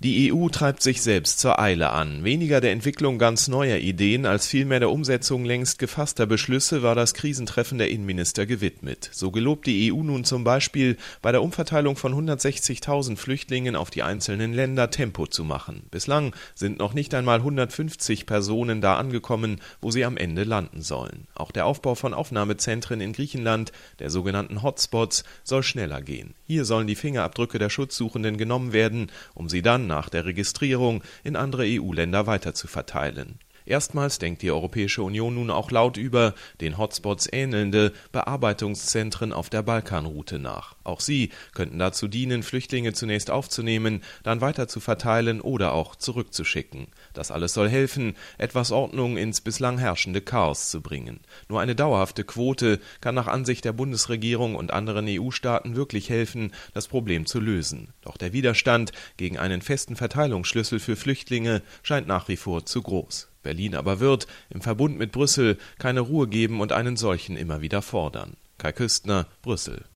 Die EU treibt sich selbst zur Eile an. Weniger der Entwicklung ganz neuer Ideen als vielmehr der Umsetzung längst gefasster Beschlüsse war das Krisentreffen der Innenminister gewidmet. So gelobt die EU nun zum Beispiel, bei der Umverteilung von 160.000 Flüchtlingen auf die einzelnen Länder Tempo zu machen. Bislang sind noch nicht einmal 150 Personen da angekommen, wo sie am Ende landen sollen. Auch der Aufbau von Aufnahmezentren in Griechenland, der sogenannten Hotspots, soll schneller gehen. Hier sollen die Fingerabdrücke der Schutzsuchenden genommen werden, um sie dann nach der Registrierung in andere EU-Länder weiter zu verteilen. Erstmals denkt die Europäische Union nun auch laut über den Hotspots ähnelnde Bearbeitungszentren auf der Balkanroute nach. Auch sie könnten dazu dienen, Flüchtlinge zunächst aufzunehmen, dann weiter zu verteilen oder auch zurückzuschicken. Das alles soll helfen, etwas Ordnung ins bislang herrschende Chaos zu bringen. Nur eine dauerhafte Quote kann nach Ansicht der Bundesregierung und anderen EU-Staaten wirklich helfen, das Problem zu lösen. Doch der Widerstand gegen einen festen Verteilungsschlüssel für Flüchtlinge scheint nach wie vor zu groß. Berlin aber wird, im Verbund mit Brüssel, keine Ruhe geben und einen solchen immer wieder fordern. Kai Küstner, Brüssel.